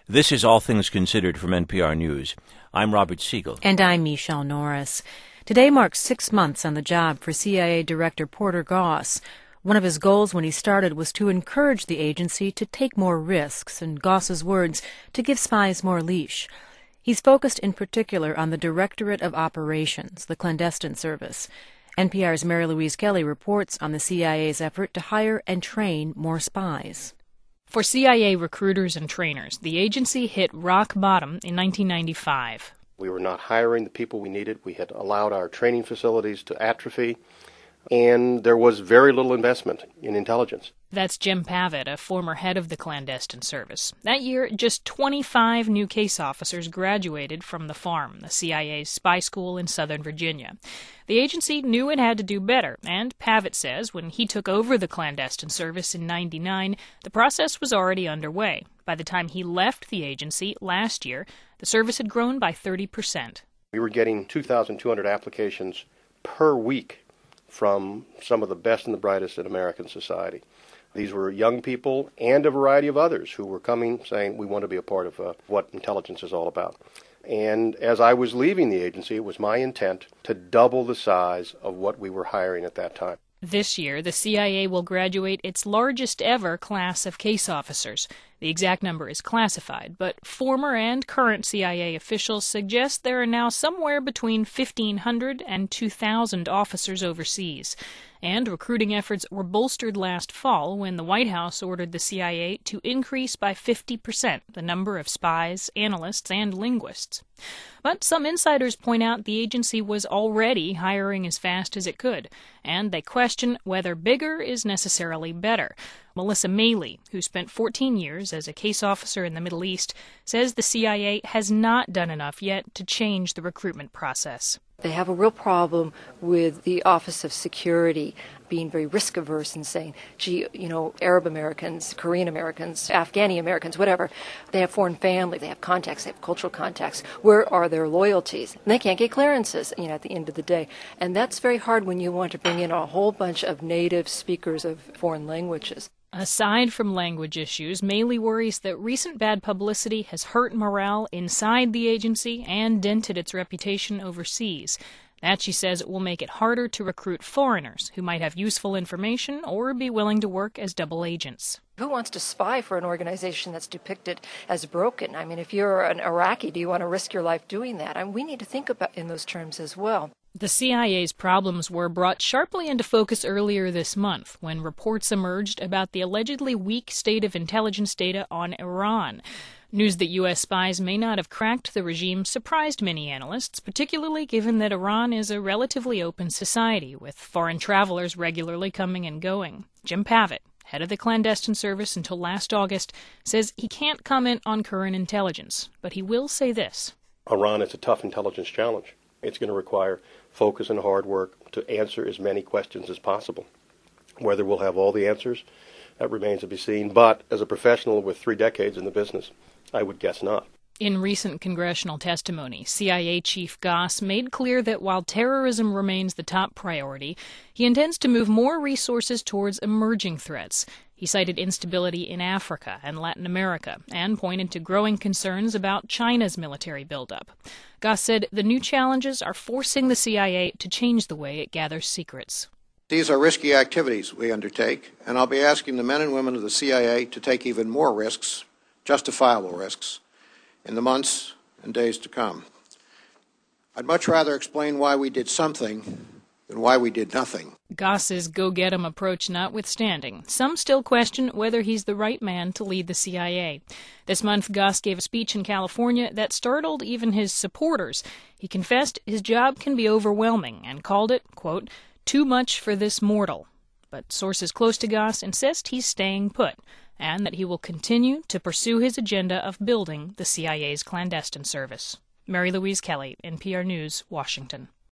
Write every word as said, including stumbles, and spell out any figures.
This is All Things Considered from N P R News. I'm Robert Siegel. And I'm Michelle Norris. Today marks six months on the job for C I A Director Porter Goss. One of his goals when he started was to encourage the agency to take more risks, in Goss's words, to give spies more leash. He's focused in particular on the Directorate of Operations, the clandestine service. N P R's Mary Louise Kelly reports on the C I A's effort to hire and train more spies. For C I A recruiters and trainers, the agency hit rock bottom in nineteen ninety-five. We were not hiring the people we needed. We had allowed our training facilities to atrophy, and there was very little investment in intelligence. That's Jim Pavitt, a former head of the clandestine service. That year, just twenty-five new case officers graduated from the Farm, the C I A's spy school in Southern Virginia. The agency knew it had to do better, and Pavitt says when he took over the clandestine service in ninety-nine, the process was already underway. By the time he left the agency last year, the service had grown by thirty percent. We were getting two thousand two hundred applications per week from some of the best and the brightest in American society. These were young people and a variety of others who were coming saying, we want to be a part of uh, what intelligence is all about. And as I was leaving the agency, it was my intent to double the size of what we were hiring at that time. This year, the C I A will graduate its largest ever class of case officers. The exact number is classified, but former and current C I A officials suggest there are now somewhere between fifteen hundred and two thousand officers overseas. And recruiting efforts were bolstered last fall when the White House ordered the C I A to increase by fifty percent the number of spies, analysts, and linguists. But some insiders point out the agency was already hiring as fast as it could, and they question whether bigger is necessarily better. Melissa Maley, who spent fourteen years as a case officer in the Middle East, says the C I A has not done enough yet to change the recruitment process. They have a real problem with the Office of Security being very risk-averse and saying, gee, you know, Arab Americans, Korean Americans, Afghani Americans, whatever, they have foreign family, they have contacts, they have cultural contacts. Where are their loyalties? And they can't get clearances, you know, at the end of the day. And that's very hard when you want to bring in a whole bunch of native speakers of foreign languages. Aside from language issues, Maley worries that recent bad publicity has hurt morale inside the agency and dented its reputation overseas. That, she says, will make it harder to recruit foreigners who might have useful information or be willing to work as double agents. Who wants to spy for an organization that's depicted as broken? I mean, if you're an Iraqi, do you want to risk your life doing that? I mean, we need to think about in those terms as well. The C I A's problems were brought sharply into focus earlier this month when reports emerged about the allegedly weak state of intelligence data on Iran. News that U S spies may not have cracked the regime surprised many analysts, particularly given that Iran is a relatively open society, with foreign travelers regularly coming and going. Jim Pavitt, head of the clandestine service until last August, says he can't comment on current intelligence, but he will say this. Iran is a tough intelligence challenge. It's going to require focus and hard work to answer as many questions as possible. Whether we'll have all the answers, that remains to be seen. But as a professional with three decades in the business, I would guess not. In recent congressional testimony, C I A Chief Goss made clear that while terrorism remains the top priority, he intends to move more resources towards emerging threats. He cited instability in Africa and Latin America and pointed to growing concerns about China's military buildup. Goss said the new challenges are forcing the C I A to change the way it gathers secrets. These are risky activities we undertake, and I'll be asking the men and women of the C I A to take even more risks, justifiable risks, in the months and days to come. I'd much rather explain why we did something than why we did nothing. Goss's go-get-'em approach notwithstanding, some still question whether he's the right man to lead the C I A. This month, Goss gave a speech in California that startled even his supporters. He confessed his job can be overwhelming and called it, quote, too much for this mortal. But sources close to Goss insist he's staying put and that he will continue to pursue his agenda of building the C I A's clandestine service. Mary Louise Kelly, N P R News, Washington.